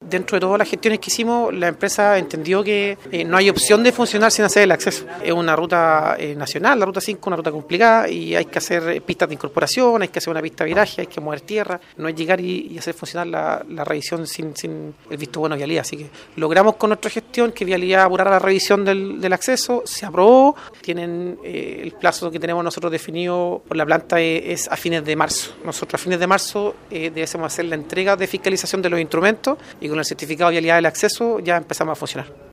dentro de todas las gestiones que hicimos, la empresa entendió que no hay opción de funcionar sin hacer el acceso. Es una ruta nacional, la ruta 5, una ruta complicada, y hay que hacer pistas de incorporación, hay que hacer una pista de viraje, hay que mover tierra, no es llegar y hacer funcionar la revisión sin el visto bueno de Vialidad. Así que logramos con nuestra gestión que Vialidad apurara la revisión del acceso, se aprobó, tienen el plazo que tenemos nosotros definido por la planta es a fines de marzo. Nosotros a fines de marzo debemos hacer la entrega de fiscalización de los instrumentos y con el certificado de vialidad del acceso ya empezamos a funcionar.